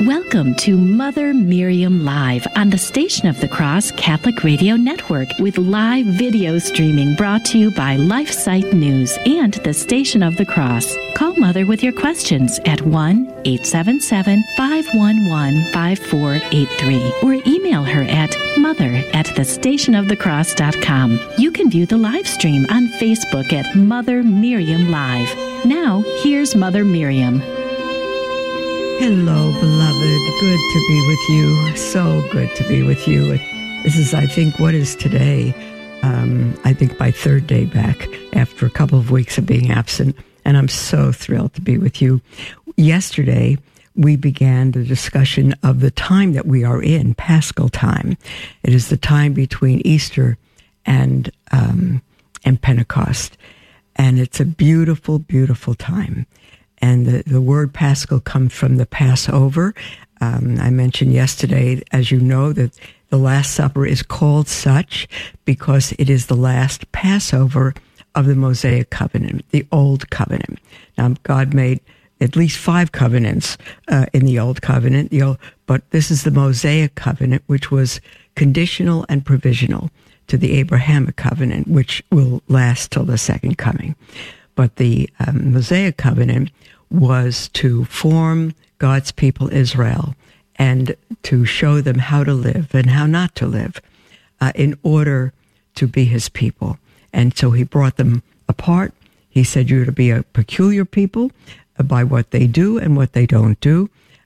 Welcome to Mother Miriam Live on the Station of the Cross Catholic Radio Network with live video streaming brought to you by LifeSite News and the Station of the Cross. Call Mother with your questions at 1-877-511-5483 or email her at mother@thestationofthecross.com. You can view the live stream on Facebook at Mother Miriam Live. Now, here's Mother Miriam. Hello, beloved. Good to be with you. So good to be with you. This is, I think, what is today? I think my third day back after a couple of weeks of being absent, and I'm so thrilled to be with you. Yesterday, we began the discussion of the time that we are in, Paschal time. It is the time between Easter and Pentecost, and it's a beautiful, beautiful time. And the word Paschal comes from the Passover. I mentioned yesterday, as you know, that the Last Supper is called such because it is the last Passover of the Mosaic covenant, the Old Covenant. Now, God made at least 5 covenants in the Old Covenant, but this is the Mosaic covenant, which was conditional and provisional to the Abrahamic covenant, which will last till the second coming. But the Mosaic covenant was to form God's people Israel and to show them how to live and how not to live in order to be his people. And so he brought them apart. He said, you're to be a peculiar people by what they do and what they don't do,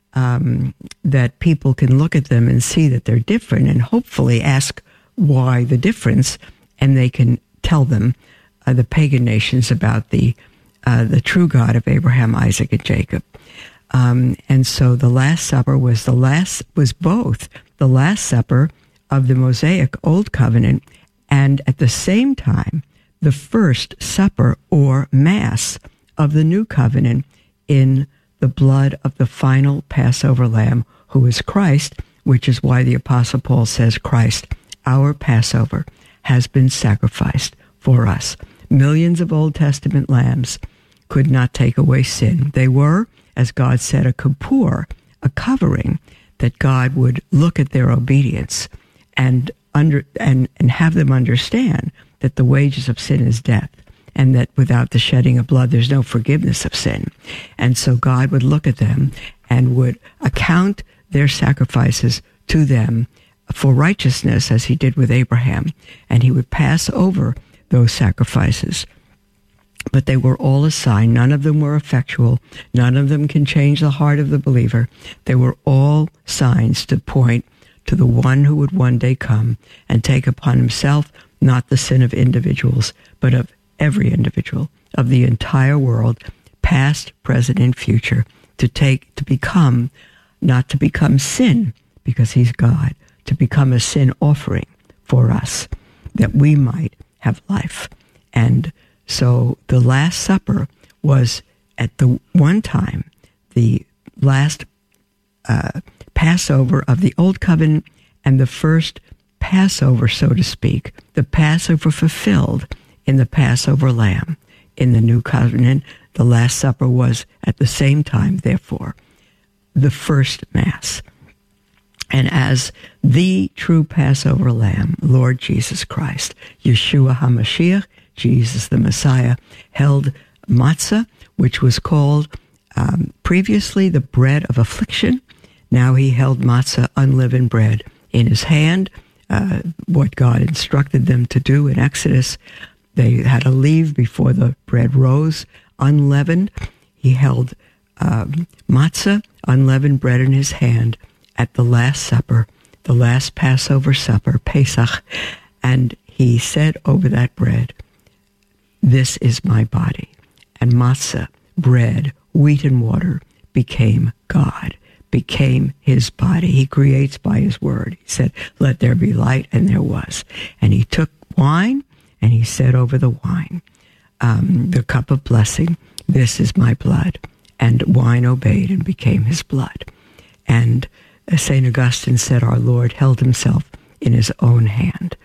that people can look at them and see that they're different and hopefully ask why the difference, and they can tell them, the pagan nations, about the true God of Abraham, Isaac, and Jacob. And so the Last Supper was both the Last Supper of the Mosaic Old Covenant and at the same time the first supper or Mass of the New Covenant in the blood of the final Passover Lamb, who is Christ, which is why the Apostle Paul says, Christ, our Passover, has been sacrificed for us. Millions of Old Testament lambs could not take away sin. They were, as God said, a kippur, a covering, that God would look at their obedience and have them understand that the wages of sin is death, and that without the shedding of blood, there's no forgiveness of sin. And so God would look at them and would account their sacrifices to them for righteousness, as he did with Abraham, and he would pass over those sacrifices. But they were all a sign. None of them were effectual. None of them can change the heart of the believer. They were all signs to point to the one who would one day come and take upon himself not the sin of individuals, but of every individual, of the entire world, past, present, and future, to become, not to become sin, because he's God, to become a sin offering for us, that we might have life. And so the Last Supper was at the one time the last Passover of the Old Covenant and the first Passover, so to speak, the Passover fulfilled in the Passover Lamb. In the New Covenant, the Last Supper was at the same time, therefore, the first Mass. And as the true Passover Lamb, Lord Jesus Christ, Yeshua HaMashiach, Jesus the Messiah, held matzah, which was called previously the bread of affliction. Now he held matzah, unleavened bread, in his hand, what God instructed them to do in Exodus. They had to leave before the bread rose, unleavened. He held matzah, unleavened bread in his hand at the Last Supper, the last Passover supper, Pesach, and he said over that bread, this is my body. And matzah, bread, wheat and water, became God, became his body. He creates by his word. He said, let there be light, and there was. And he took wine, and he said over the wine, the cup of blessing, this is my blood. And wine obeyed and became his blood. And as St. Augustine said, our Lord held himself in his own hand.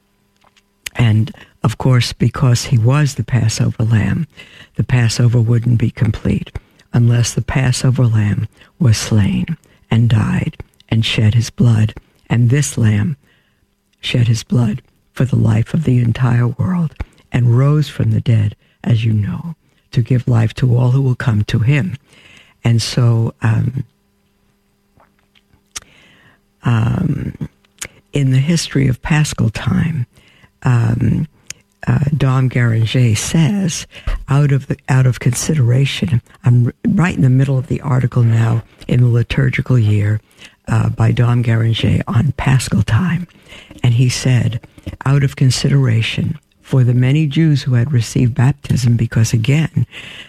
And of course, because he was the Passover lamb, the Passover wouldn't be complete unless the Passover lamb was slain and died and shed his blood. And this Lamb shed his blood for the life of the entire world and rose from the dead, as you know, to give life to all who will come to him. And so in the history of Paschal time, Dom Guéranger says, out of consideration, I'm right in the middle of the article now in the liturgical year by Dom Guéranger on Paschal time, and he said, out of consideration for the many Jews who had received baptism, because again,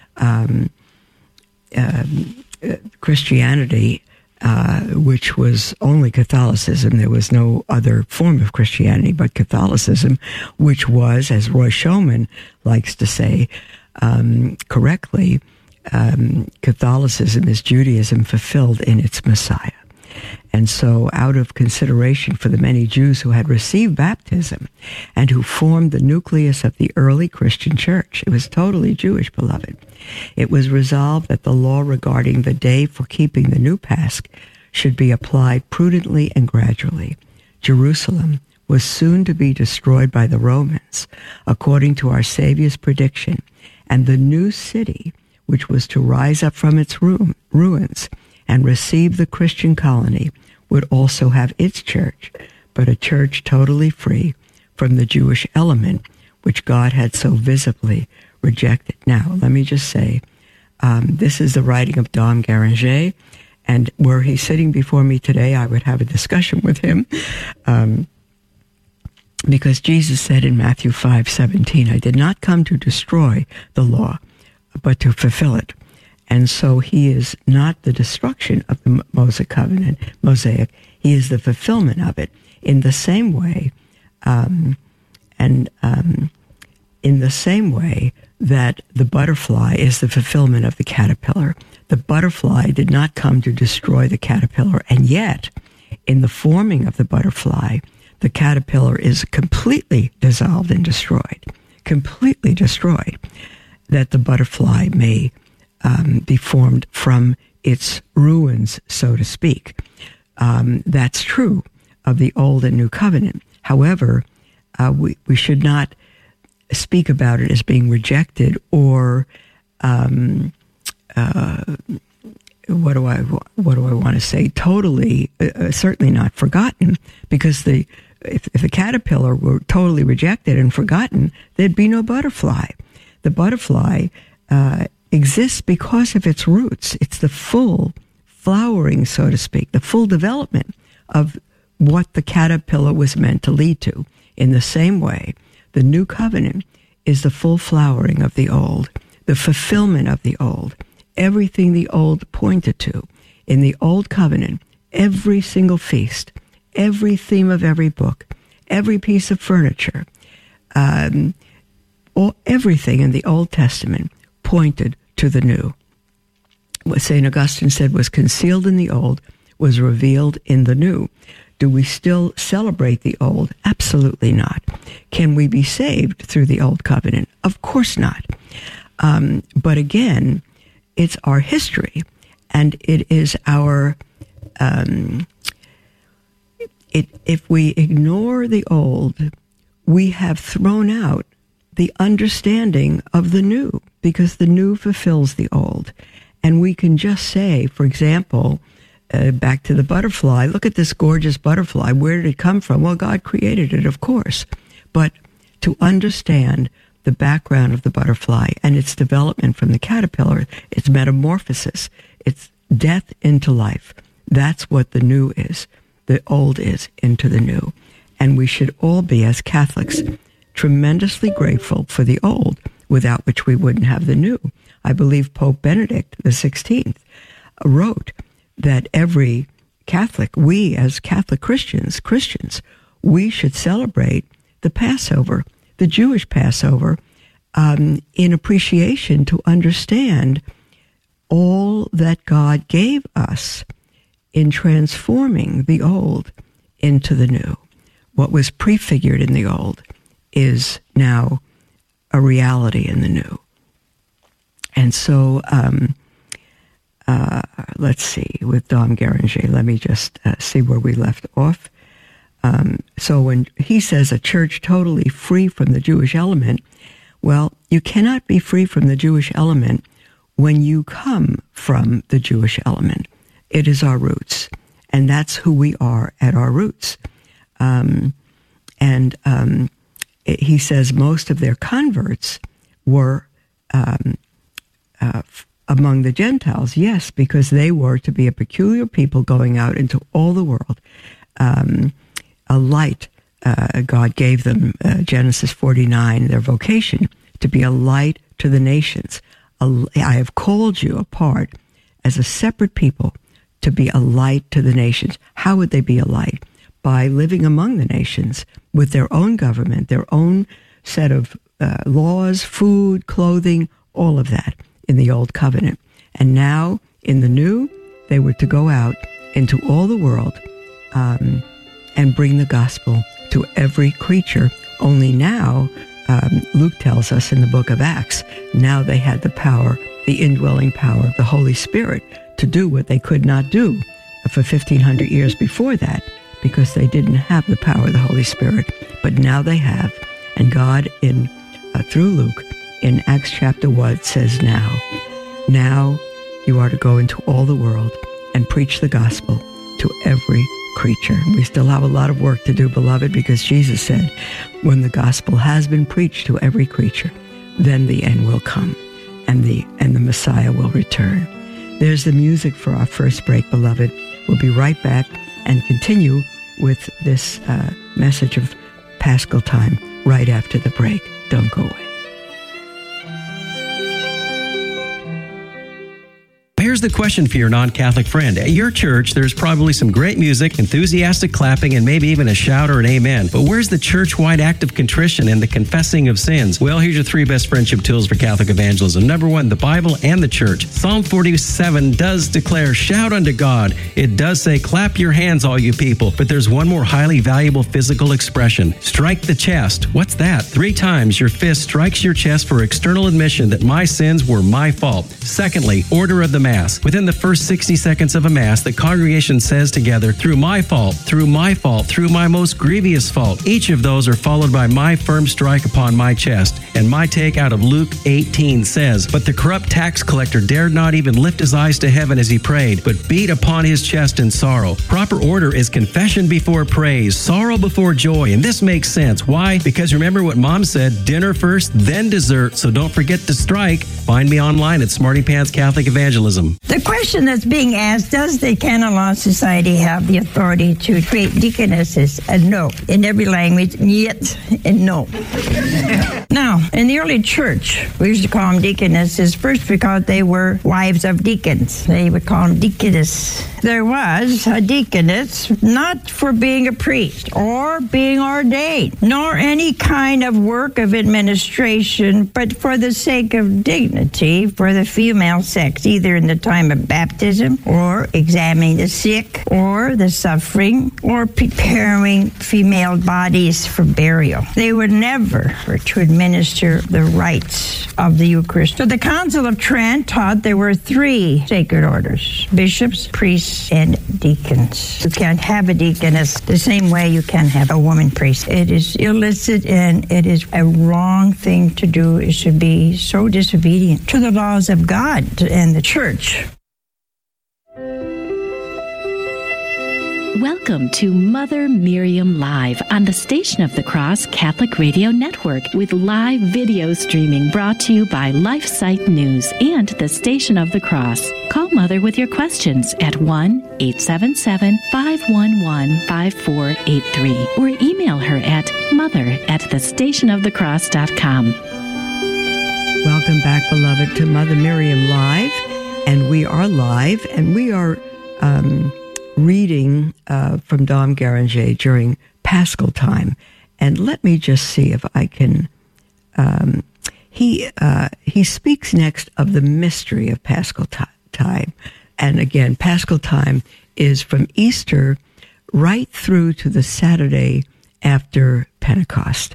Christianity, which was only Catholicism, there was no other form of Christianity but Catholicism, which was, as Roy Schoeman likes to say correctly, Catholicism is Judaism fulfilled in its Messiah. And so, out of consideration for the many Jews who had received baptism and who formed the nucleus of the early Christian church, it was totally Jewish, beloved, it was resolved that the law regarding the day for keeping the new Pasch should be applied prudently and gradually. Jerusalem was soon to be destroyed by the Romans, according to our Savior's prediction, and the new city, which was to rise up from its ruins and receive the Christian colony, would also have its church, but a church totally free from the Jewish element, which God had so visibly rejected. Now, let me just say, this is the writing of Dom Guéranger, and were he sitting before me today, I would have a discussion with him, because Jesus said in Matthew 5:17, I did not come to destroy the law, but to fulfill it. And so he is not the destruction of the Mosaic covenant, he is the fulfillment of it. In the same way, in the same way that the butterfly is the fulfillment of the caterpillar. The butterfly did not come to destroy the caterpillar, and yet, in the forming of the butterfly, the caterpillar is completely dissolved and destroyed, that the butterfly may be formed from its ruins, so to speak. That's true of the Old and New Covenant. However, we should not speak about it as being rejected or what do I want to say? Totally, certainly not forgotten, because if the caterpillar were totally rejected and forgotten, there'd be no butterfly. The butterfly exists because of its roots. It's the full flowering, so to speak, the full development of what the caterpillar was meant to lead to. In the same way, the new covenant is the full flowering of the old, the fulfillment of the old, everything the old pointed to. In the old covenant, every single feast, every theme of every book, every piece of furniture, everything in the Old Testament pointed to the new. What St. Augustine said was concealed in the old was revealed in the new. Do we still celebrate the old? Absolutely not. Can we be saved through the old covenant? Of course not. But again, it's our history, and it is our... if we ignore the old, we have thrown out the understanding of the new, because the new fulfills the old. And we can just say, for example, back to the butterfly, look at this gorgeous butterfly. Where did it come from? Well, God created it, of course. But to understand the background of the butterfly and its development from the caterpillar, its metamorphosis, its death into life, that's what the new is. The old is into the new. And we should all be, as Catholics, tremendously grateful for the old, without which we wouldn't have the new. I believe Pope Benedict XVI wrote that every Catholic, we as Catholic Christians, we should celebrate the Passover, the Jewish Passover, in appreciation to understand all that God gave us in transforming the old into the new. What was prefigured in the old is now a reality in the new. And so let's see, with Dom Guéranger, let me just see where we left off. So when he says a church totally free from the Jewish element, well, you cannot be free from the Jewish element when you come from the Jewish element. It is our roots, and that's who we are at our roots. He says most of their converts were among the Gentiles, yes, because they were to be a peculiar people going out into all the world. A light, God gave them, Genesis 49, their vocation, to be a light to the nations. I have called you apart as a separate people to be a light to the nations. How would they be a light? By living among the nations with their own government, their own set of laws, food, clothing, all of that in the Old Covenant. And now, in the New, they were to go out into all the world and bring the gospel to every creature. Only now, Luke tells us in the book of Acts, now they had the power, the indwelling power of the Holy Spirit to do what they could not do for 1,500 years before that, because they didn't have the power of the Holy Spirit. But now they have. And God, through Luke, in Acts chapter 1, says now you are to go into all the world and preach the gospel to every creature. We still have a lot of work to do, beloved, because Jesus said, when the gospel has been preached to every creature, then the end will come and the Messiah will return. There's the music for our first break, beloved. We'll be right back and continue with this message of Paschal time right after the break. Don't go away. Here's the question for your non-Catholic friend. At your church, there's probably some great music, enthusiastic clapping, and maybe even a shout or an amen. But where's the church-wide act of contrition and the confessing of sins? Well, here's your 3 best friendship tools for Catholic evangelism. Number 1, the Bible and the church. Psalm 47 does declare, shout unto God. It does say, clap your hands, all you people. But there's one more highly valuable physical expression. Strike the chest. What's that? 3 times your fist strikes your chest for external admission that my sins were my fault. Secondly, order of the Mass. Within the first 60 seconds of a Mass, the congregation says together, through my fault, through my fault, through my most grievous fault. Each of those are followed by my firm strike upon my chest. And my take out of Luke 18 says, but the corrupt tax collector dared not even lift his eyes to heaven as he prayed, but beat upon his chest in sorrow. Proper order is confession before praise, sorrow before joy. And this makes sense. Why? Because remember what Mom said, dinner first, then dessert. So don't forget to strike. Find me online at Smarty Pants Catholic Evangelism. The question that's being asked, does the Canon Law Society have the authority to create deaconesses? And no. In every language, yet and no. Now, in the early church, we used to call them deaconesses first because they were wives of deacons. They would call them deaconess. There was a deaconess not for being a priest or being ordained, nor any kind of work of administration, but for the sake of dignity for the female sex, either in the time of baptism or examining the sick or the suffering or preparing female bodies for burial. They were never to administer the rites of the Eucharist. So the Council of Trent taught there were 3 sacred orders: bishops, priests, and deacons. You can't have a deaconess the same way you can have a woman priest. It is illicit and it is a wrong thing to do. It should be so disobedient to the laws of God and the church. Welcome to Mother Miriam Live on the Station of the Cross Catholic Radio Network with live video streaming brought to you by LifeSite News and the Station of the Cross. Call Mother with your questions at 1-877-511-5483 or email her at mother@thestationofthecross.com. Welcome back, beloved, to Mother Miriam Live. And we are live, and we are reading from Dom Guéranger during Paschal time. And let me just see if I can... He speaks next of the mystery of Paschal time. And again, Paschal time is from Easter right through to the Saturday after Pentecost.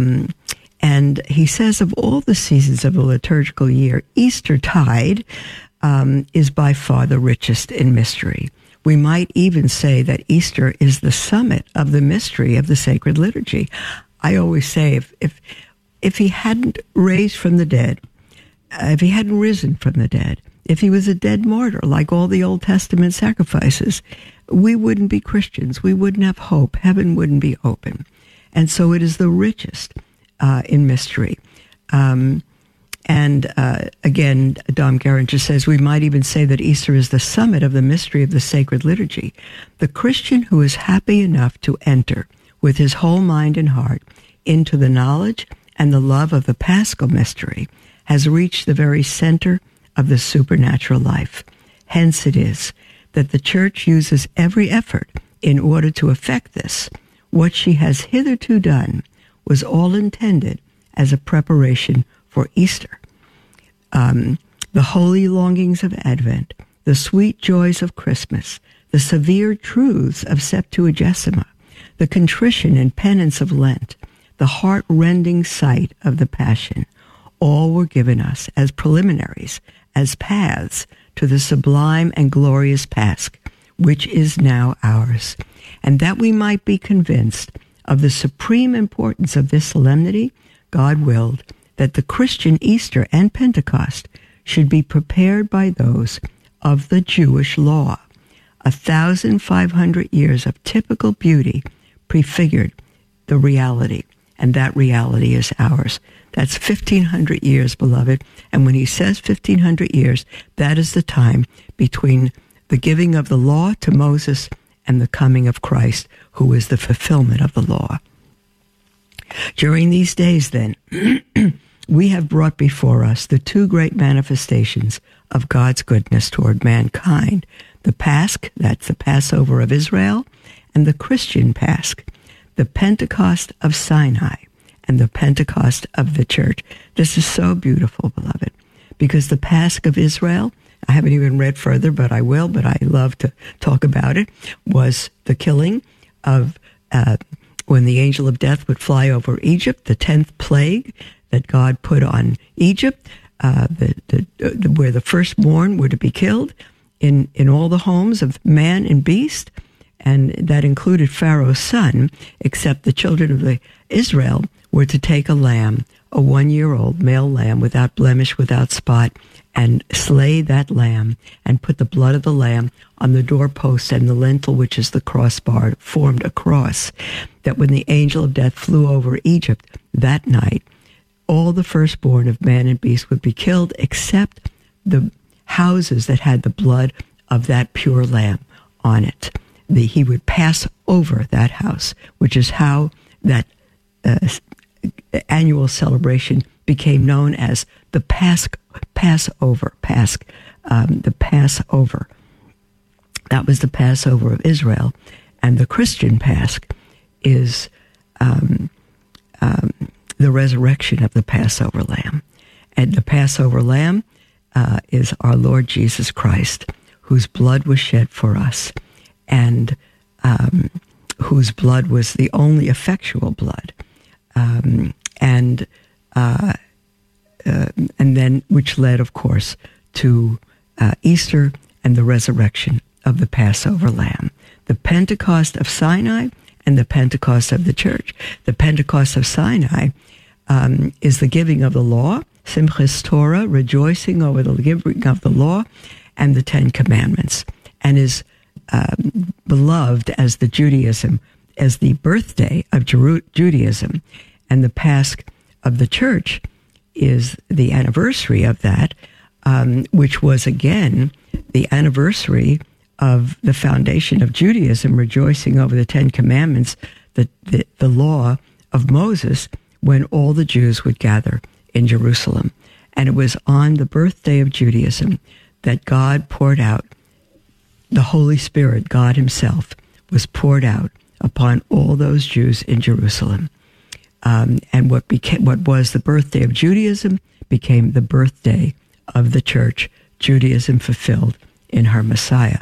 And he says of all the seasons of the liturgical year, Eastertide is by far the richest in mystery. We might even say that Easter is the summit of the mystery of the sacred liturgy. I always say if he hadn't raised from the dead, if he hadn't risen from the dead, if he was a dead martyr like all the Old Testament sacrifices, we wouldn't be Christians. We wouldn't have hope. Heaven wouldn't be open. And so it is the richest in mystery. Again, Dom Geringer says, we might even say that Easter is the summit of the mystery of the sacred liturgy. The Christian who is happy enough to enter with his whole mind and heart into the knowledge and the love of the Paschal mystery has reached the very center of the supernatural life. Hence it is that the Church uses every effort in order to effect this. What she has hitherto done was all intended as a preparation for Easter. The holy longings of Advent, the sweet joys of Christmas, the severe truths of Septuagesima, the contrition and penance of Lent, the heart-rending sight of the Passion, all were given us as preliminaries, as paths to the sublime and glorious Pasch, which is now ours. And that we might be convinced of the supreme importance of this solemnity, God willed that the Christian Easter and Pentecost should be prepared by those of the Jewish law. 1,500 years of typical beauty prefigured the reality, and that reality is ours. That's 1,500 years, beloved. And when he says 1,500 years, that is the time between the giving of the law to Moses and the coming of Christ, who is the fulfillment of the law. During these days, then, we have brought before us the two great manifestations of God's goodness toward mankind, the Pasch, that's the Passover of Israel, and the Christian Pasch, the Pentecost of Sinai, and the Pentecost of the Church. This is so beautiful, beloved, because the Pasch of Israel, I haven't even read further, but I will, but I love to talk about it, was the killing of, when the angel of death would fly over Egypt, the 10th plague that God put on Egypt, where the firstborn were to be killed in all the homes of man and beast, and that included Pharaoh's son, except the children of Israel were to take a lamb, a 1-year-old male lamb without blemish, without spot, and slay that lamb and put the blood of the lamb on the doorpost and the lintel, which is the crossbar, formed a cross, that when the angel of death flew over Egypt that night, all the firstborn of man and beast would be killed except the houses that had the blood of that pure lamb on it. He would pass over that house, which is how that annual celebration became known as the Passover. The Passover. That was the Passover of Israel. And the Christian Pasch is the resurrection of the Passover lamb. And the Passover lamb is our Lord Jesus Christ, whose blood was shed for us, and whose blood was the only effectual blood, and then which led, of course, to Easter and the resurrection of the Passover lamb. The Pentecost of Sinai and the Pentecost of the Church. The Pentecost of Sinai is the giving of the law, Simchas Torah, rejoicing over the giving of the law and the 10 Commandments, and is beloved as as the birthday of Judaism. And the Pasch of the Church is the anniversary of that, which was again the anniversary of the foundation of Judaism, rejoicing over the 10 Commandments, the law of Moses, when all the Jews would gather in Jerusalem. And it was on the birthday of Judaism that God poured out the Holy Spirit. God himself was poured out upon all those Jews in Jerusalem. And what was the birthday of Judaism became the birthday of the Church, Judaism fulfilled in her Messiah.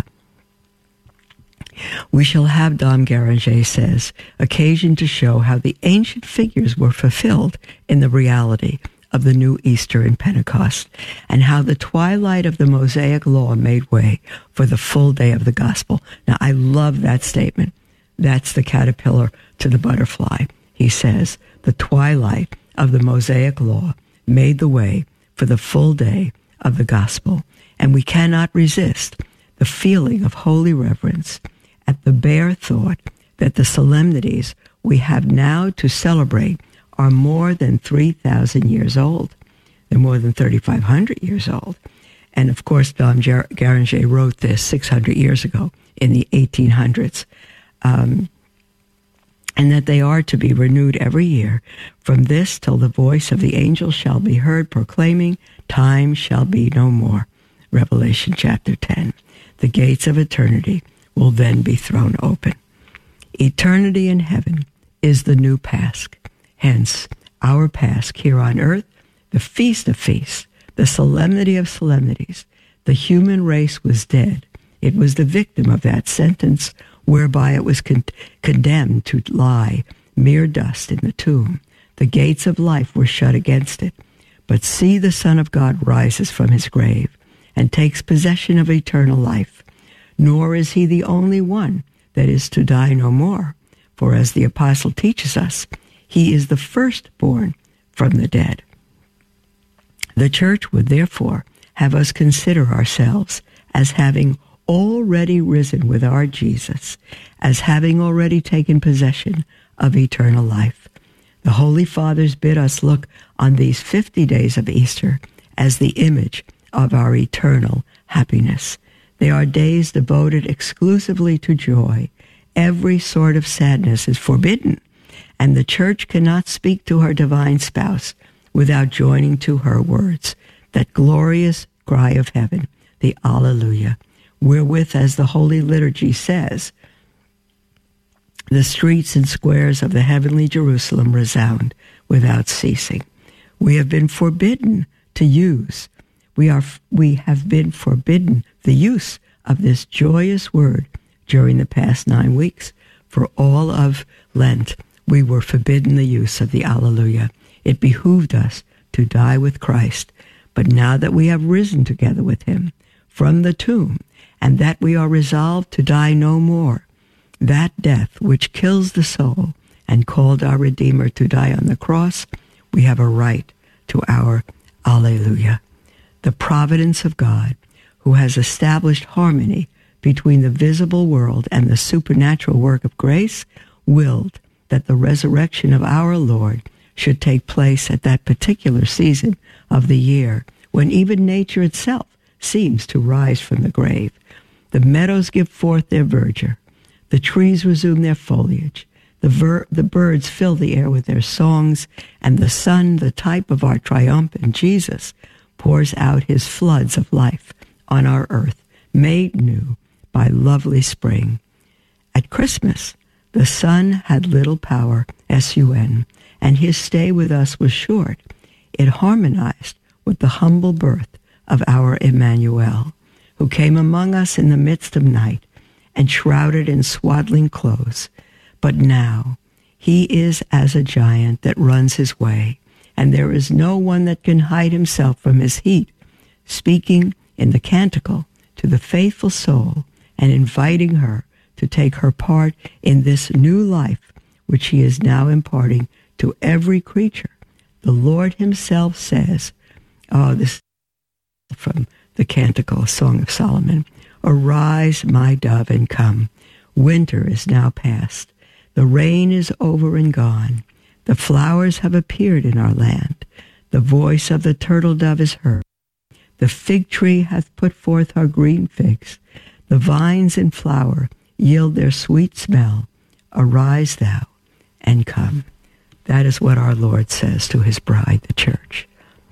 We shall have, Dom Geringer says, occasion to show how the ancient figures were fulfilled in the reality of the new Easter and Pentecost, and how the twilight of the Mosaic law made way for the full day of the gospel. Now, I love that statement. That's the caterpillar to the butterfly. He says, the twilight of the Mosaic law made the way for the full day of the gospel. And we cannot resist the feeling of holy reverence at the bare thought that the solemnities we have now to celebrate are more than 3,000 years old. They're more than 3,500 years old. And of course, Dom Guéranger wrote this 600 years ago in the 1800s. And that they are to be renewed every year from this till the voice of the angel shall be heard proclaiming, time shall be no more. Revelation chapter 10. The gates of eternity will then be thrown open. Eternity in heaven is the new Pasch. Hence, our Pasch here on earth, the feast of feasts, the solemnity of solemnities. The human race was dead. It was the victim of that sentence whereby it was condemned to lie mere dust in the tomb. The gates of life were shut against it. But see, the Son of God rises from his grave and takes possession of eternal life. Nor is he the only one that is to die no more. For as the apostle teaches us, he is the firstborn from the dead. The church would therefore have us consider ourselves as having already risen with our Jesus, as having already taken possession of eternal life. The Holy Fathers bid us look on these 50 days of Easter as the image of our eternal happiness. They are days devoted exclusively to joy. Every sort of sadness is forbidden, and the church cannot speak to her divine spouse without joining to her words, that glorious cry of heaven, the Alleluia, wherewith, as the Holy Liturgy says, the streets and squares of the heavenly Jerusalem resound without ceasing. We have been forbidden to use. We have been forbidden the use of this joyous word during the past 9 weeks. For all of Lent, we were forbidden the use of the Alleluia. It behooved us to die with Christ. But now that we have risen together with him from the tomb, and that we are resolved to die no more, that death which kills the soul and called our Redeemer to die on the cross, we have a right to our Alleluia. The providence of God, who has established harmony between the visible world and the supernatural work of grace, willed that the resurrection of our Lord should take place at that particular season of the year when even nature itself seems to rise from the grave. The meadows give forth their verdure. The trees resume their foliage. The birds fill the air with their songs, and the sun, the type of our triumphant Jesus, pours out his floods of life on our earth, made new by lovely spring. At Christmas, the Son had little power, S-U-N, and his stay with us was short. It harmonized with the humble birth of our Emmanuel, who came among us in the midst of night and shrouded in swaddling clothes. But now he is as a giant that runs his way, and there is no one that can hide himself from his heat, speaking in the canticle to the faithful soul and inviting her to take her part in this new life which he is now imparting to every creature. The Lord himself says, this is from the canticle, a Song of Solomon, "Arise, my dove, and come. Winter is now past. The rain is over and gone. The flowers have appeared in our land. The voice of the turtle dove is heard. The fig tree hath put forth her green figs. The vines in flower yield their sweet smell. Arise thou and come." That is what our Lord says to his bride, the church.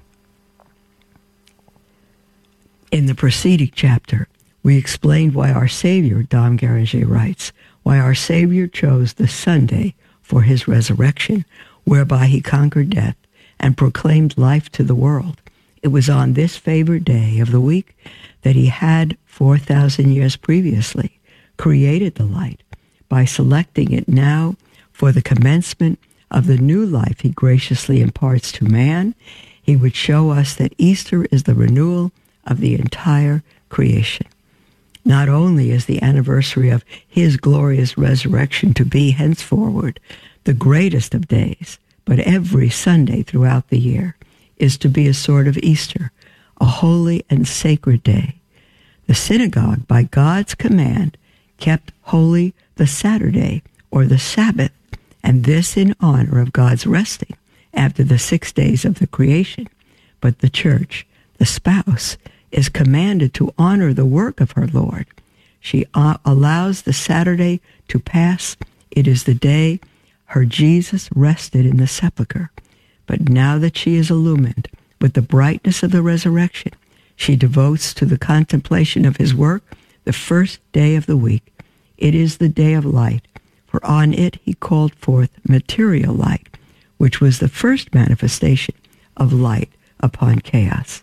In the preceding chapter, we explained why our Savior, Dom Guéranger writes, why our Savior chose the Sunday for his resurrection, whereby he conquered death and proclaimed life to the world. It was on this favored day of the week that he had 4,000 years previously created the light by selecting it now for the commencement of the new life he graciously imparts to man. He would show us that Easter is the renewal of the entire creation. Not only is the anniversary of his glorious resurrection to be henceforward the greatest of days, but every Sunday throughout the year is to be a sort of Easter, a holy and sacred day. The synagogue, by God's command, kept holy the Saturday or the Sabbath, and this in honor of God's resting after the 6 days of the creation. But the church, the spouse, is commanded to honor the work of her Lord. She allows the Saturday to pass. It is the day her Jesus rested in the sepulchre. But now that she is illumined with the brightness of the resurrection, she devotes to the contemplation of his work the first day of the week. It is the day of light, for on it he called forth material light, which was the first manifestation of light upon chaos,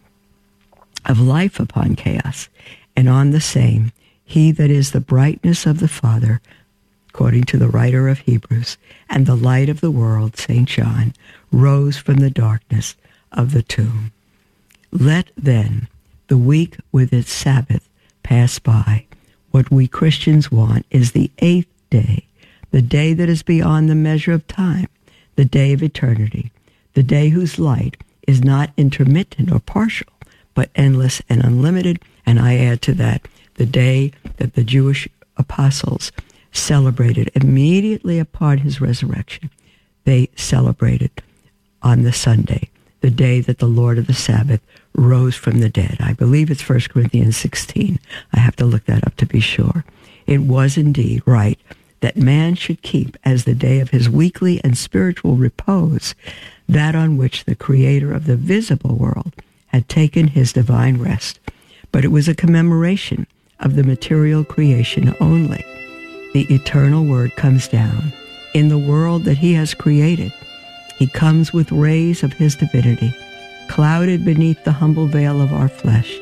of life upon chaos. And on the same, he that is the brightness of the Father, according to the writer of Hebrews, and the light of the world, St. John, rose from the darkness of the tomb. Let then the week with its Sabbath pass by. What we Christians want is the 8th day, the day that is beyond the measure of time, the day of eternity, the day whose light is not intermittent or partial, but endless and unlimited. And I add to that, the day that the Jewish apostles celebrated immediately upon his resurrection. They celebrated on the Sunday, the day that the Lord of the Sabbath rose from the dead. I believe it's 1 Corinthians 16. I have to look that up to be sure. It was indeed right that man should keep as the day of his weekly and spiritual repose, that on which the Creator of the visible world had taken his divine rest. But it was a commemoration of the material creation only. The eternal Word comes down in the world that he has created. He comes with rays of his divinity, clouded beneath the humble veil of our flesh.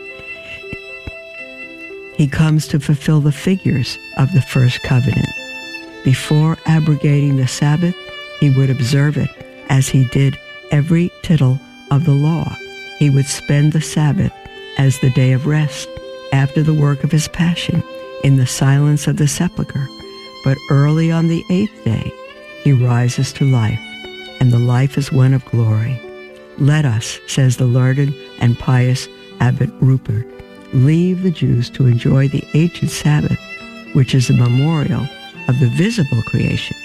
He comes to fulfill the figures of the first covenant. Before abrogating the Sabbath, he would observe it as he did every tittle of the law. He would spend the Sabbath as the day of rest after the work of his passion in the silence of the sepulchre. But early on the 8th day, he rises to life, and the life is one of glory. Let us, says the learned and pious Abbot Rupert, leave the Jews to enjoy the ancient Sabbath, which is a memorial of the visible creation.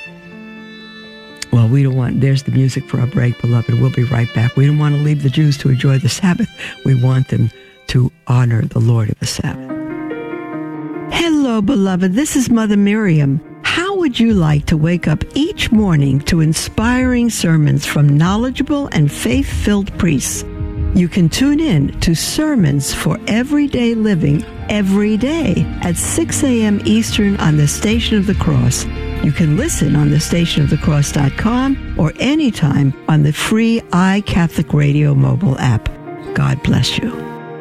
Well, we don't want, there's the music for our break, beloved. We'll be right back. We don't want to leave the Jews to enjoy the Sabbath. We want them to honor the Lord of the Sabbath. Hello, beloved. This is Mother Miriam. How would you like to wake up each morning to inspiring sermons from knowledgeable and faith-filled priests? You can tune in to Sermons for Everyday Living every day at 6 a.m. Eastern on the Station of the Cross. You can listen on the stationofthecross.com or anytime on the free iCatholic Radio mobile app. God bless you.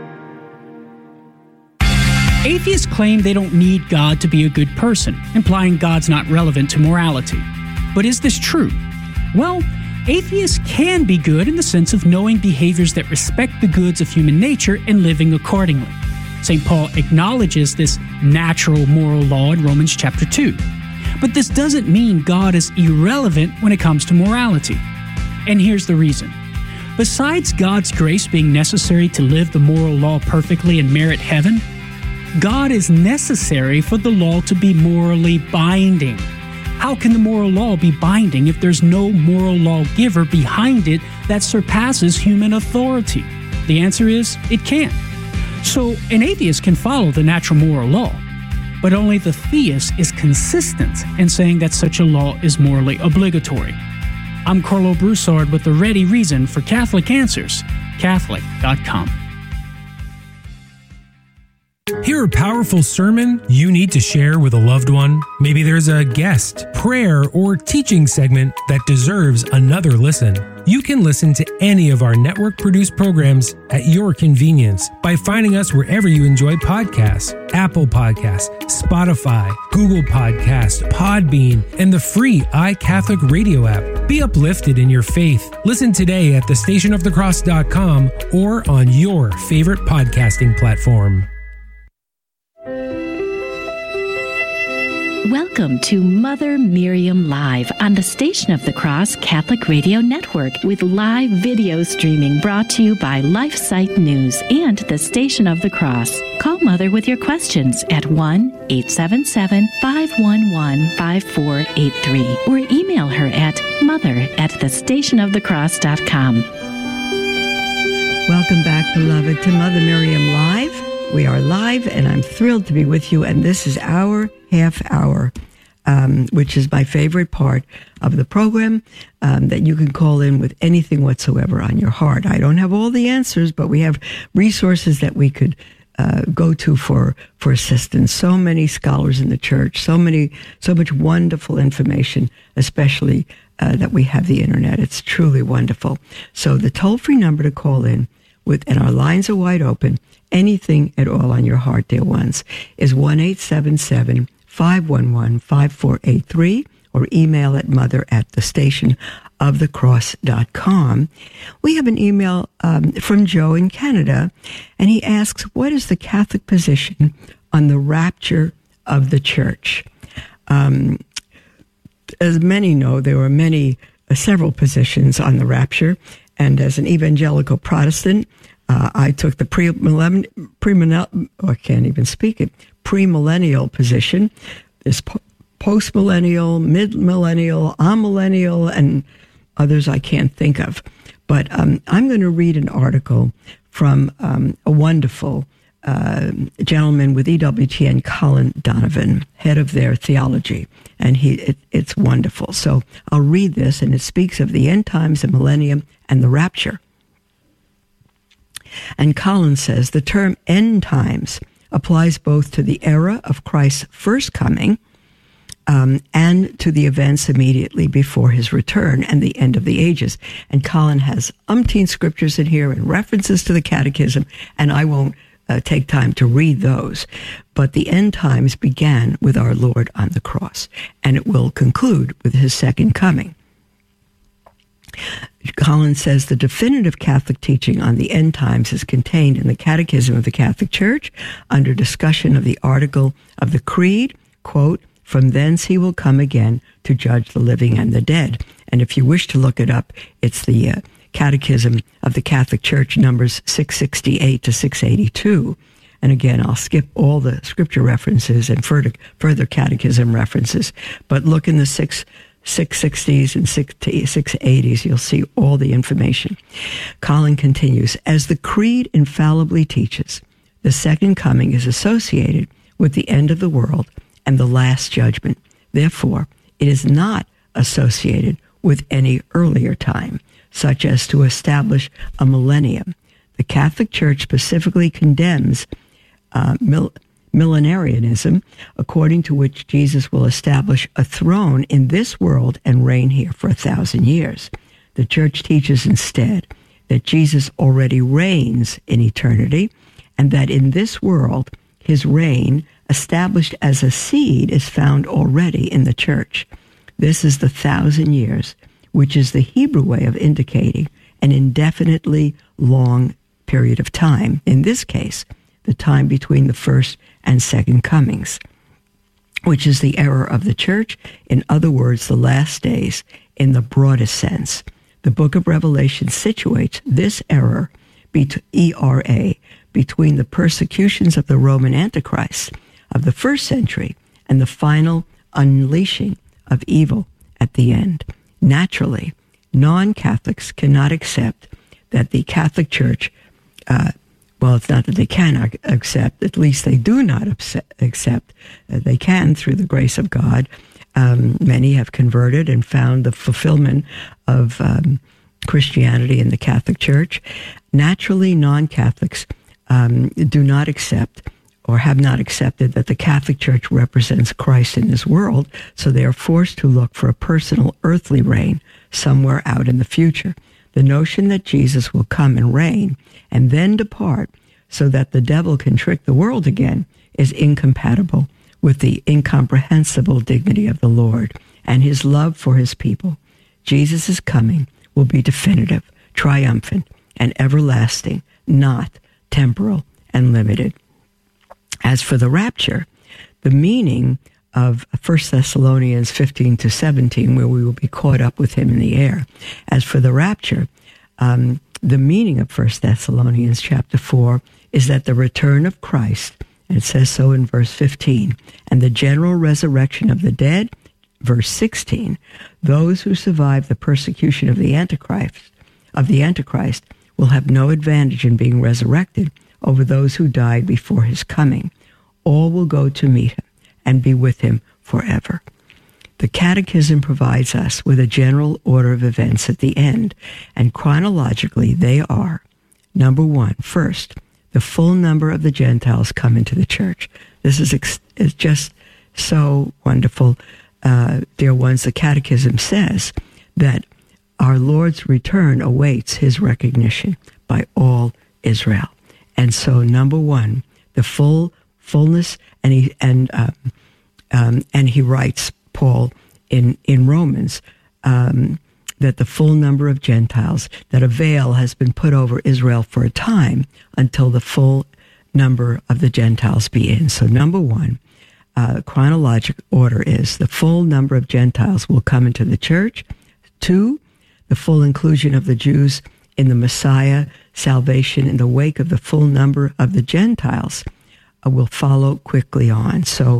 Atheists claim they don't need God to be a good person, implying God's not relevant to morality. But is this true? Well, atheists can be good in the sense of knowing behaviors that respect the goods of human nature and living accordingly. St. Paul acknowledges this natural moral law in Romans chapter 2. But this doesn't mean God is irrelevant when it comes to morality. And here's the reason. Besides God's grace being necessary to live the moral law perfectly and merit heaven, God is necessary for the law to be morally binding. How can the moral law be binding if there's no moral lawgiver behind it that surpasses human authority? The answer is, it can't. So an atheist can follow the natural moral law, but only the theist is consistent in saying that such a law is morally obligatory. I'm Carlo Broussard with the ready reason for Catholic Answers, Catholic.com. Hear a powerful sermon you need to share with a loved one? Maybe there's a guest, prayer, or teaching segment that deserves another listen. You can listen to any of our network-produced programs at your convenience by finding us wherever you enjoy podcasts: Apple Podcasts, Spotify, Google Podcasts, Podbean, and the free iCatholic Radio app. Be uplifted in your faith. Listen today at thestationofthecross.com or on your favorite podcasting platform. Welcome to Mother Miriam Live on the Station of the Cross Catholic Radio Network with live video streaming brought to you by LifeSite News and the Station of the Cross. Call Mother with your questions at 1-877-511-5483 or email her at mother@thestationofthecross.com. Welcome back, beloved, to Mother Miriam Live. We are live, and I'm thrilled to be with you, and this is our half hour, which is my favorite part of the program, that you can call in with anything whatsoever on your heart. I don't have all the answers, but we have resources that we could go to for assistance. So many scholars in the church, so much wonderful information, especially that we have the internet. It's truly wonderful. So the toll-free number to call in and our lines are wide open, anything at all on your heart, dear ones, is 1-877-511-5483 or email at mother@thestationofthecross.com. We have an email from Joe in Canada, and he asks, what is the Catholic position on the rapture of the church? As many know, there were several positions on the rapture, and as an evangelical Protestant, I took the premillennial position. There's post-millennial, mid-millennial, amillennial, and others I can't think of. But I'm going to read an article from a wonderful gentleman with EWTN, Colin Donovan, head of their theology, and it's wonderful. So I'll read this, and it speaks of the end times, the millennium, and the rapture. And Colin says, the term end times applies both to the era of Christ's first coming and to the events immediately before his return and the end of the ages. And Colin has umpteen scriptures in here and references to the Catechism, and I won't take time to read those. But the end times began with our Lord on the cross, and it will conclude with his second coming. Colin says the definitive Catholic teaching on the end times is contained in the Catechism of the Catholic Church under discussion of the article of the Creed, quote, "From thence he will come again to judge the living and the dead." And if you wish to look it up, it's the Catechism of the Catholic Church, numbers 668 to 682. And again, I'll skip all the scripture references and further catechism references, but look in the 660s and 680s, you'll see all the information. Colin continues, as the Creed infallibly teaches, the second coming is associated with the end of the world and the last judgment. Therefore, it is not associated with any earlier time, such as to establish a millennium. The Catholic Church specifically condemns millenarianism, according to which Jesus will establish a throne in this world and reign here for 1,000 years. The Church teaches instead that Jesus already reigns in eternity, and that in this world, his reign, established as a seed, is found already in the Church. This is the 1,000 years, which is the Hebrew way of indicating an indefinitely long period of time. In this case, the time between the first and second comings, which is the era of the Church, in other words, the last days in the broadest sense. The book of Revelation situates this era, between the persecutions of the Roman Antichrist of the first century and the final unleashing of evil at the end. Naturally, non-Catholics cannot accept that the Catholic Church, well, it's not that they cannot accept, at least they do not accept. They can through the grace of God. Many have converted and found the fulfillment of Christianity in the Catholic Church. Naturally, non-Catholics do not accept or have not accepted that the Catholic Church represents Christ in this world, so they are forced to look for a personal earthly reign somewhere out in the future. The notion that Jesus will come and reign and then depart so that the devil can trick the world again is incompatible with the incomprehensible dignity of the Lord and his love for his people. Jesus' coming will be definitive, triumphant, and everlasting, not temporal and limited. As for the rapture, the meaning of 1 Thessalonians 15 to 17, where we will be caught up with him in the air. As for the rapture, the meaning of 1 Thessalonians chapter 4 is that the return of Christ, and it says so in verse 15, and the general resurrection of the dead, verse 16, those who survive the persecution of the Antichrist will have no advantage in being resurrected over those who died before his coming. All will go to meet him and be with him forever. The Catechism provides us with a general order of events at the end, and chronologically they are, number one, first, the full number of the Gentiles come into the church. This is just so wonderful. Dear ones, the Catechism says that our Lord's return awaits his recognition by all Israel. And so, number one, the fullness, and he writes, Paul, in Romans, that the full number of Gentiles, that a veil has been put over Israel for a time until the full number of the Gentiles be in. So, number one, chronological order is the full number of Gentiles will come into the church. Two, the full inclusion of the Jews in the Messiah salvation in the wake of the full number of the Gentiles will follow quickly on. So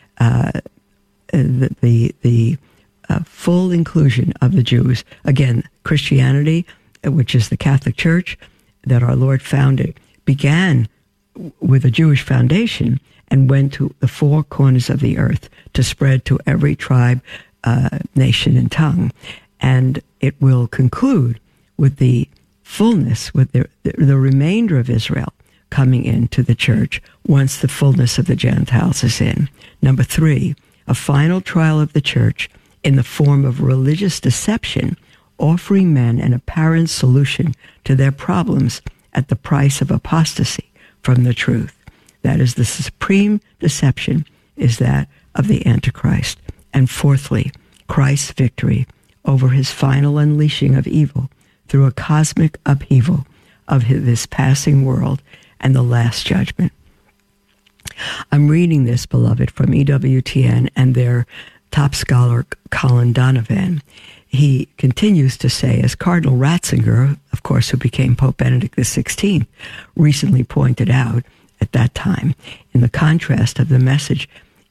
the full inclusion of the Jews, again, Christianity, which is the Catholic Church that our Lord founded, began with a Jewish foundation and went to the four corners of the earth to spread to every tribe, nation, and tongue. And it will conclude with the fullness, with the remainder of Israel coming into the church once the fullness of the Gentiles is in. Number three, a final trial of the church in the form of religious deception, offering men an apparent solution to their problems at the price of apostasy from the truth. That is, the supreme deception is that of the Antichrist. And fourthly, Christ's victory over his final unleashing of evil through a cosmic upheaval of this passing world and the last judgment. I'm reading this, beloved, from EWTN and their top scholar, Colin Donovan. He continues to say, as Cardinal Ratzinger, of course, who became Pope Benedict XVI, recently pointed out at that time, in the contrast of the message,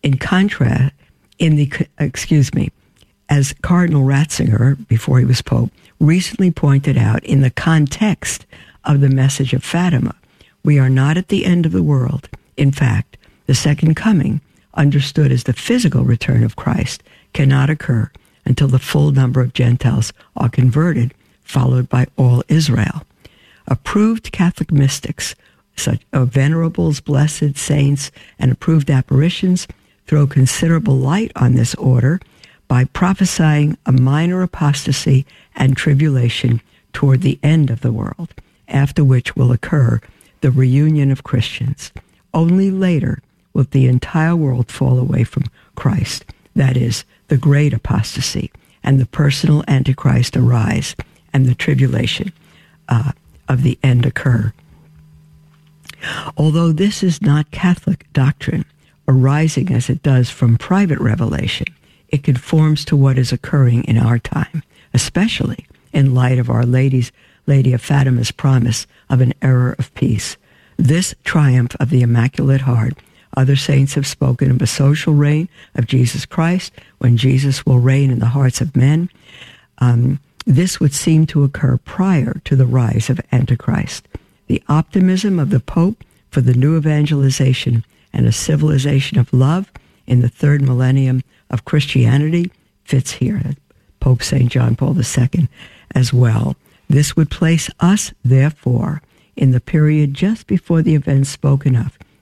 as Cardinal Ratzinger, before he was Pope, recently pointed out, in the context of the message of Fatima, we are not at the end of the world. In fact, the second coming, understood as the physical return of Christ, cannot occur until the full number of Gentiles are converted, followed by all Israel. Approved Catholic mystics, such as venerables, blessed saints, and approved apparitions, throw considerable light on this order by prophesying a minor apostasy and tribulation toward the end of the world, after which will occur the reunion of Christians. Only later will the entire world fall away from Christ, that is, the great apostasy, and the personal Antichrist arise, and the tribulation of the end occur. Although this is not Catholic doctrine, arising as it does from private revelation, it conforms to what is occurring in our time, especially in light of Our Lady of Fatima's promise of an era of peace. This triumph of the Immaculate Heart, other saints have spoken of a social reign of Jesus Christ, when Jesus will reign in the hearts of men. This would seem to occur prior to the rise of Antichrist. The optimism of the Pope for the new evangelization and a civilization of love in the third millennium of Christianity fits here, Pope St. John Paul II as well. This would place us, therefore, in the period just before the events spoken of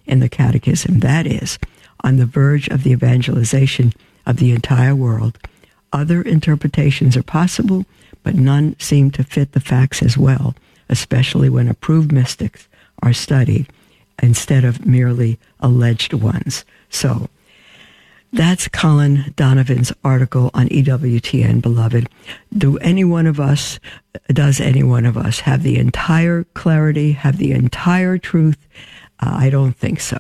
in the Catechism. That is, on the verge of the evangelization of the entire world. Other interpretations are possible, but none seem to fit the facts as well, especially when approved mystics are studied instead of merely alleged ones. So, that's Colin Donovan's article on EWTN, beloved. Does any one of us have the entire clarity, have the entire truth? I don't think so.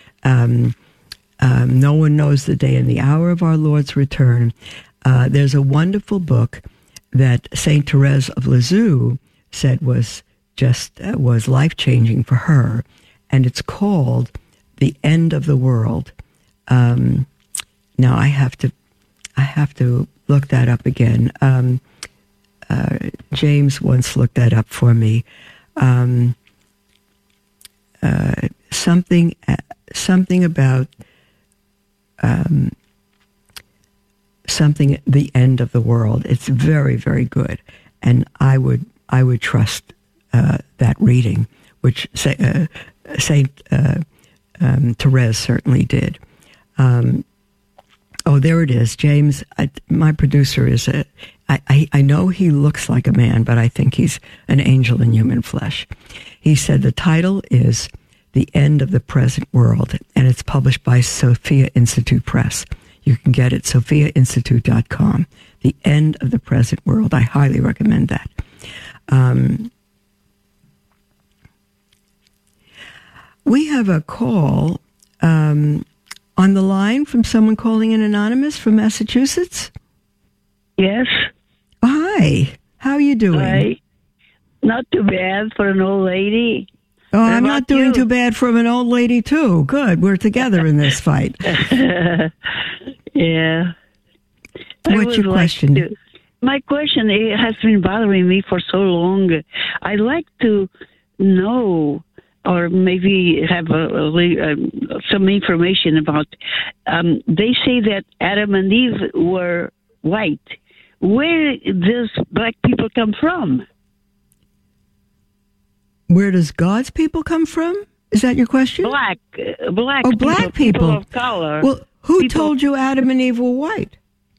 No one knows the day and the hour of our Lord's return. There's a wonderful book that Saint Therese of Lisieux said was life-changing for her, and it's called The End of the World. Now I have to look that up again. James once looked that up for me. Something about the end of the world. It's very, very good, and I would trust that reading, which Saint Therese certainly did. Oh, there it is. James, my producer, I know he looks like a man, but I think he's an angel in human flesh. He said the title is The End of the Present World, and it's published by Sophia Institute Press. You can get it at sophiainstitute.com. The End of the Present World. I highly recommend that. We have a call on the line from someone calling in anonymous from Massachusetts. Yes. Hi. How are you doing? Hi. Not too bad for an old lady. Oh, I'm not doing too bad for an old lady, too. Good. We're together in this fight. Yeah. What's your question? My question, it has been bothering me for so long. I'd like to know, or maybe have some information about, they say that Adam and Eve were white. Where does black people come from? Where does God's people come from? Is that your question? Black Oh, people, black people. of color. Well, who told you Adam and Eve were white?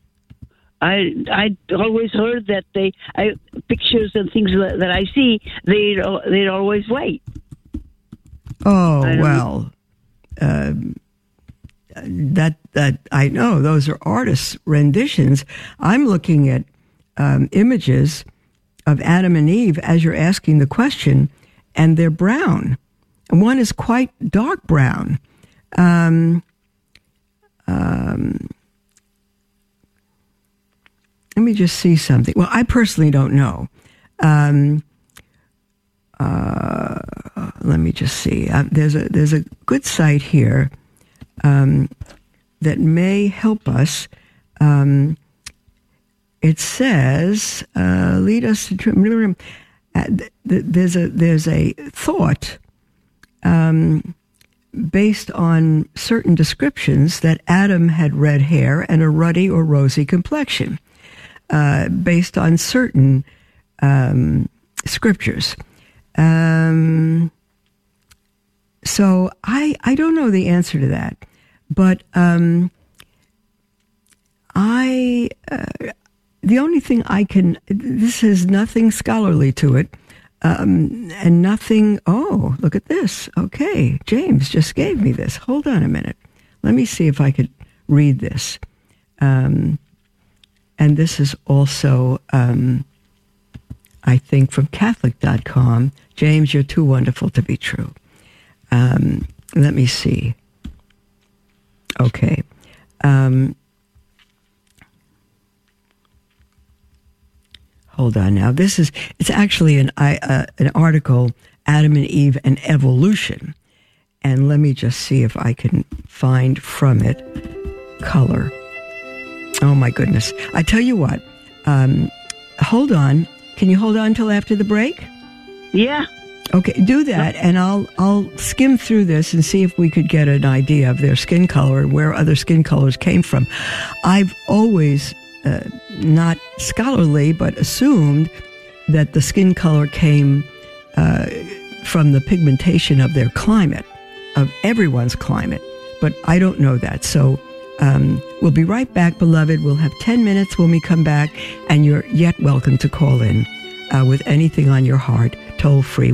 I always heard that pictures and things that I see, they're always white. Oh, well, that I know. Those are artists' renditions. I'm looking at images of Adam and Eve as you're asking the question, and they're brown. And one is quite dark brown. Let me just see something. Well, I personally don't know. Let me just see. There's a good site here that may help us. It says, lead us to. There's a thought based on certain descriptions that Adam had red hair and a ruddy or rosy complexion, based on certain scriptures. So I don't know the answer to that, but the only thing this has nothing scholarly to it, and nothing, oh, look at this. Okay, James just gave me this. Hold on a minute. Let me see if I could read this. And this is also, I think, from Catholic.com. James, you're too wonderful to be true. Let me see. Okay. Hold on now. It's actually an article, Adam and Eve and Evolution. And let me just see if I can find from it color. Oh my goodness. I tell you what, hold on. Can you hold on till after the break? Yeah. Okay, do that, and I'll skim through this and see if we could get an idea of their skin color and where other skin colors came from. I've always, not scholarly, but assumed that the skin color came from the pigmentation of their climate. of everyone's climate. But I don't know that. So we'll be right back, beloved. We'll have 10 minutes when we come back, and you're yet welcome to call in with anything on your heart. Toll free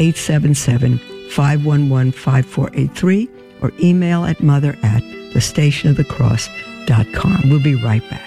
1-877-511-5483 or email at mother@thestationofthecross.com. We'll be right back.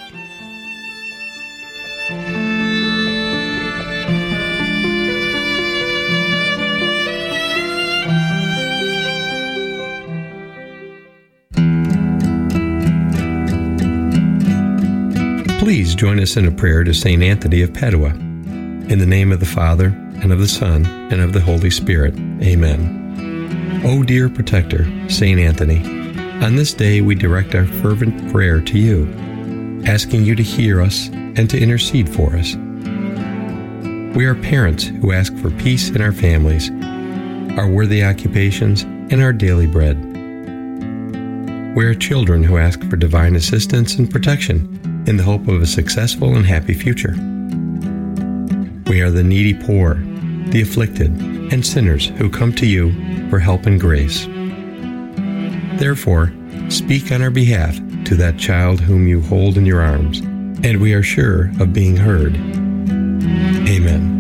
Please join us in a prayer to St. Anthony of Padua. In the name of the Father, and of the Son, and of the Holy Spirit. Amen. O dear protector, St. Anthony, on this day we direct our fervent prayer to you, asking you to hear us and to intercede for us. We are parents who ask for peace in our families, our worthy occupations, and our daily bread. We are children who ask for divine assistance and protection in the hope of a successful and happy future. We are the needy poor, the afflicted, and sinners who come to you for help and grace. Therefore, speak on our behalf to that child whom you hold in your arms, and we are sure of being heard. Amen.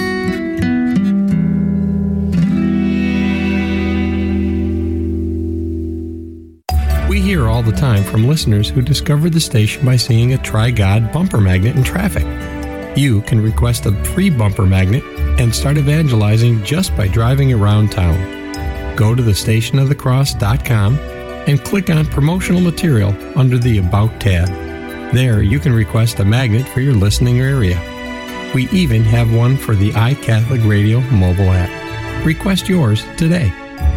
We hear all the time from listeners who discovered the station by seeing a Try God bumper magnet in traffic. You can request a free bumper magnet and start evangelizing just by driving around town. Go to thestationofthecross.com and click on promotional material under the About tab. There you can request a magnet for your listening area. We even have one for the iCatholic Radio mobile app. Request yours today.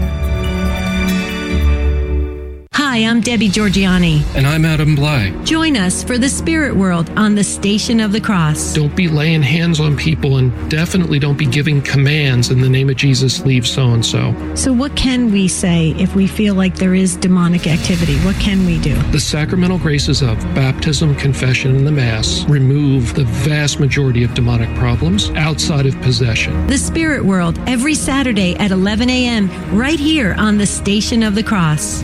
Hi, I'm Debbie Georgiani. And I'm Adam Bly. Join us for the Spirit World on the Station of the Cross. Don't be laying hands on people, and definitely don't be giving commands in the name of Jesus, leave so-and-so. So what can we say if we feel like there is demonic activity? What can we do? The sacramental graces of baptism, confession, and the Mass remove the vast majority of demonic problems outside of possession. The Spirit World, every Saturday at 11 a.m., right here on the Station of the Cross.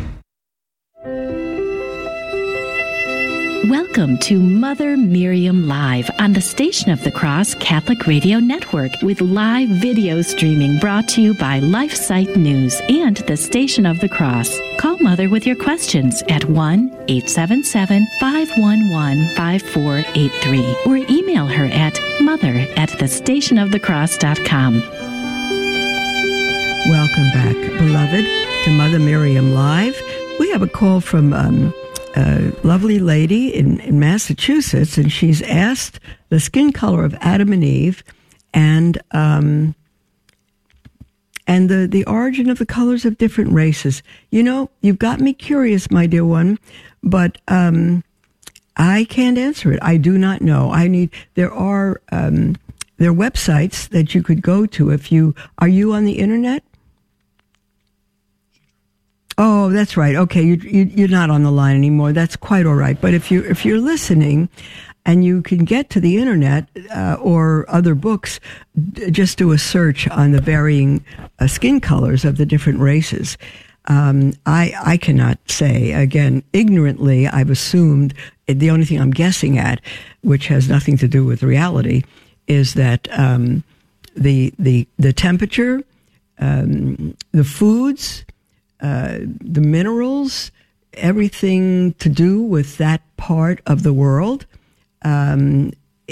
Welcome to Mother Miriam Live on the Station of the Cross Catholic Radio Network with live video streaming brought to you by LifeSite News and the Station of the Cross. Call Mother with your questions at 1-877-511-5483 or email her at mother@thestationofthecross.com. Welcome back, beloved, to Mother Miriam Live. We have a call from a lovely lady in Massachusetts, and she's asked the skin color of Adam and Eve and the origin of the colors of different races. You know, you've got me curious, my dear one, but I can't answer it. I do not know. There are websites that you could go to are you on the internet? Oh, that's right. Okay, you're not on the line anymore. That's quite all right. But if you're listening, and you can get to the internet or other books, just do a search on the varying skin colors of the different races. I cannot say. Again, ignorantly, I've assumed the only thing I'm guessing at, which has nothing to do with reality, is that the temperature, the foods, the minerals, everything to do with that part of the world has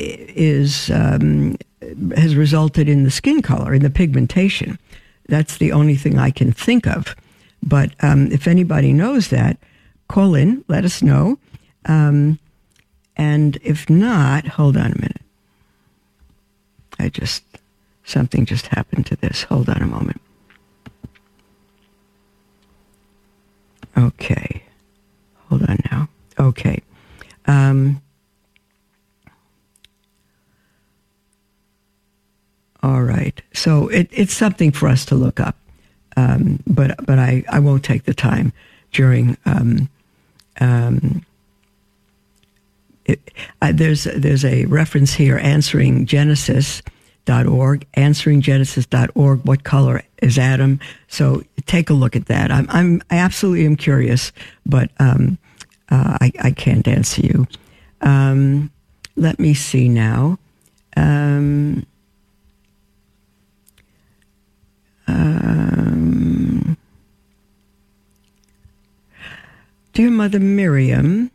resulted in the skin color, in the pigmentation. That's the only thing I can think of. But if anybody knows that, call in, let us know. And if not, hold on a minute. Something just happened to this. Hold on a moment. Okay. Hold on now. Okay. All right. So it's something for us to look up. But I won't take the time during, there's a reference here answering Genesis answeringgenesis.org, answeringgenesis.org. What color is Adam? So take a look at that. I absolutely am curious, but I can't answer you. Let me see now. Dear Mother Miriam,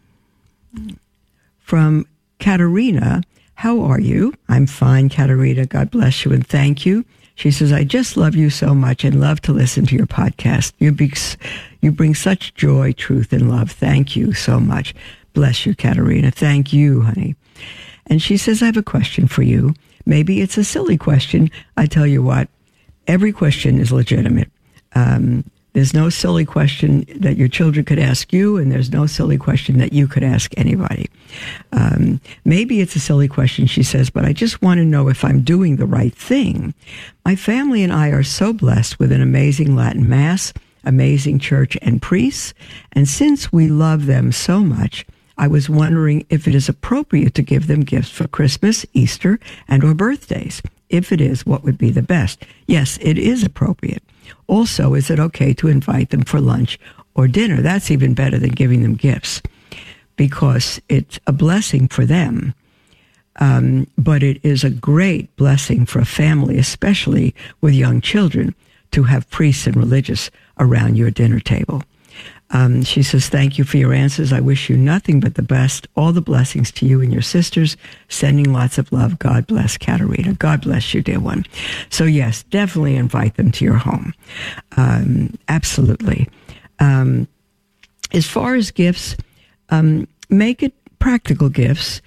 from Katerina, how are you? I'm fine, Katerina. God bless you and thank you. She says, I just love you so much and love to listen to your podcast. You bring such joy, truth, and love. Thank you so much. Bless you, Katerina. Thank you, honey. And she says, I have a question for you. Maybe it's a silly question. I tell you what, every question is legitimate. There's no silly question that your children could ask you, and there's no silly question that you could ask anybody. Maybe it's a silly question, she says, but I just want to know if I'm doing the right thing. My family and I are so blessed with an amazing Latin Mass, amazing church and priests, and since we love them so much, I was wondering if it is appropriate to give them gifts for Christmas, Easter, and or birthdays. If it is, what would be the best? Yes, it is appropriate. Also, is it okay to invite them for lunch or dinner? That's even better than giving them gifts because it's a blessing for them. But it is a great blessing for a family, especially with young children, to have priests and religious around your dinner table. She says, thank you for your answers. I wish you nothing but the best. All the blessings to you and your sisters. Sending lots of love. God bless, Katerina. God bless you, dear one. So yes, definitely invite them to your home. Absolutely. As far as gifts, make it practical gifts.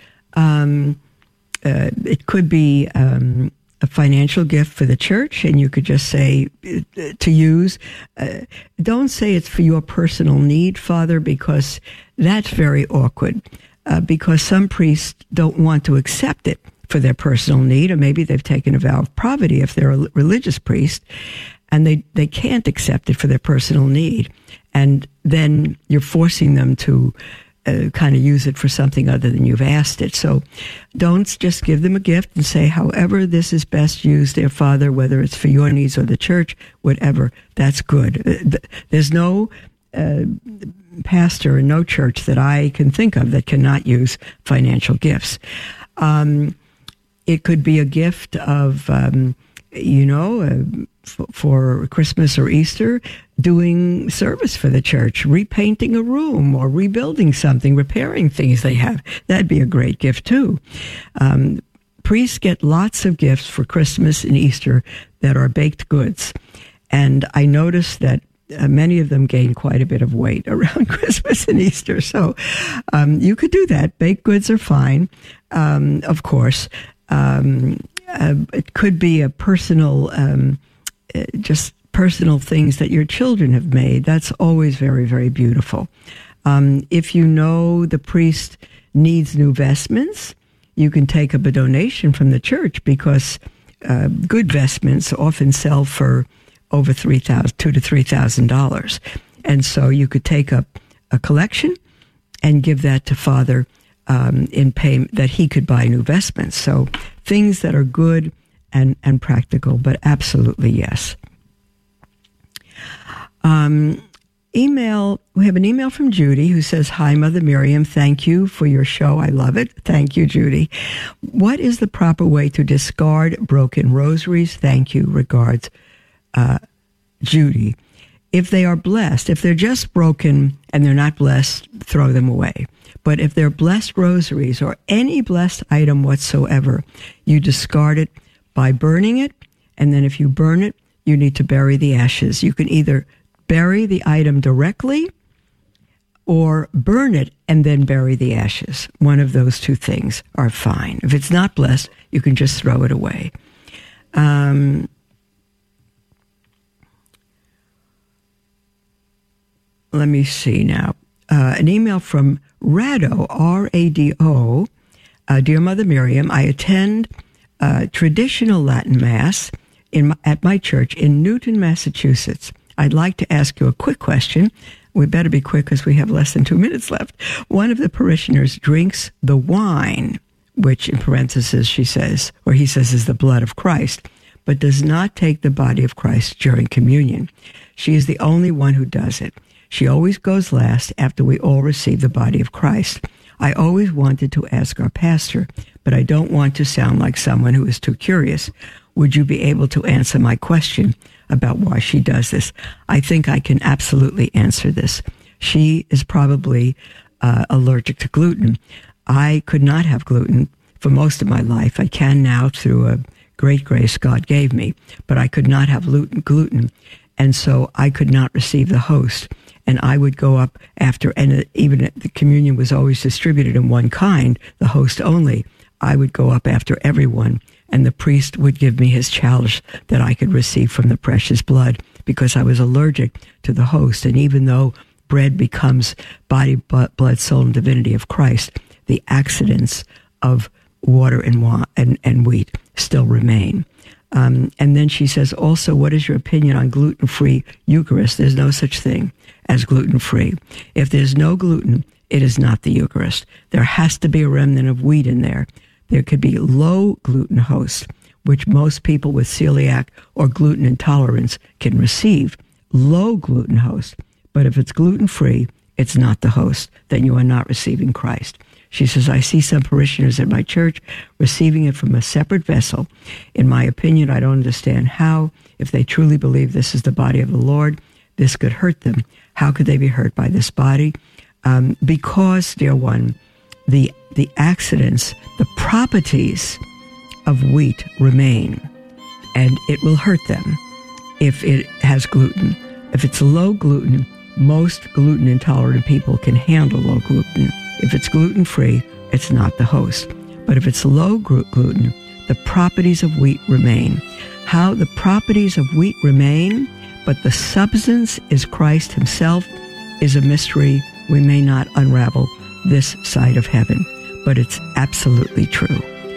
It could be a financial gift for the church, and you could just say to use. Don't say it's for your personal need, Father, because that's very awkward. Because some priests don't want to accept it for their personal need, or maybe they've taken a vow of poverty if they're a religious priest, and they can't accept it for their personal need. And then you're forcing them to kind of use it for something other than you've asked it. So don't just give them a gift and say, however this is best used, dear Father, whether it's for your needs or the church, whatever, that's good. There's no pastor and no church that I can think of that cannot use financial gifts. It could be a gift of, for Christmas or Easter, doing service for the church, repainting a room or rebuilding something, repairing things they have. That'd be a great gift too. Priests get lots of gifts for Christmas and Easter that are baked goods. And I noticed that many of them gain quite a bit of weight around Christmas and Easter. So you could do that. Baked goods are fine, of course. It could be a personal, just personal things that your children have made. That's always very, very beautiful. If you know the priest needs new vestments, you can take up a donation from the church because good vestments often sell for over $2,000 to $3,000. And so you could take up a collection and give that to Father in payment that he could buy new vestments. So things that are good and practical, but absolutely yes. We have an email from Judy who says, hi, Mother Miriam. Thank you for your show. I love it. Thank you, Judy. What is the proper way to discard broken rosaries? Thank you. Regards, Judy. If they are blessed, if they're just broken and they're not blessed, throw them away. But if they're blessed rosaries or any blessed item whatsoever, you discard it by burning it. And then if you burn it, you need to bury the ashes. You can either bury the item directly or burn it and then bury the ashes. One of those two things are fine. If it's not blessed, you can just throw it away. Let me see now. An email from Rado, R-A-D-O. Dear Mother Miriam, I attend traditional Latin Mass at my church in Newton, Massachusetts. I'd like to ask you a quick question. We better be quick because we have less than 2 minutes left. One of the parishioners drinks the wine which in parentheses she says, or he says, is the blood of Christ, but does not take the body of Christ during communion. She is the only one who does it. She always goes last after we all receive the body of Christ. I always wanted to ask our pastor, but I don't want to sound like someone who is too curious. Would you be able to answer my question about why she does this? I think I can absolutely answer this. She is probably allergic to gluten. I could not have gluten for most of my life. I can now through a great grace God gave me, but I could not have gluten, and so I could not receive the host. And I would go up after, and even the communion was always distributed in one kind, the host only. I would go up after everyone, and the priest would give me his chalice that I could receive from the precious blood, because I was allergic to the host. And even though bread becomes body, blood, soul, and divinity of Christ, the accidents of water and wheat still remain. And then she says, also, what is your opinion on gluten-free Eucharist? There's no such thing as gluten-free. If there's no gluten, it is not the Eucharist. There has to be a remnant of wheat in there. There could be low gluten hosts, which most people with celiac or gluten intolerance can receive. Low gluten host. But if it's gluten-free, it's not the host. Then you are not receiving Christ. She says, I see some parishioners at my church receiving it from a separate vessel. In my opinion, I don't understand how, if they truly believe this is the body of the Lord, this could hurt them. How could they be hurt by this body? Because, dear one, the accidents, the properties of wheat remain, and it will hurt them if it has gluten. If it's low gluten, most gluten intolerant people can handle low gluten. If it's gluten-free, it's not the host. But if it's low gluten, the properties of wheat remain. How the properties of wheat remain, but the substance is Christ himself, is a mystery we may not unravel this side of heaven. But it's absolutely true.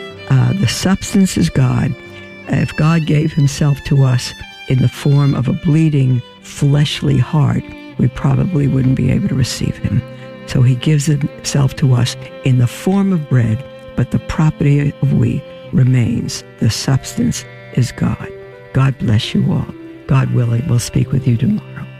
The substance is God. If God gave himself to us in the form of a bleeding, fleshly heart, we probably wouldn't be able to receive him. So he gives himself to us in the form of bread, but the property of wheat remains. The substance is God. God bless you all. God willing, we'll speak with you tomorrow.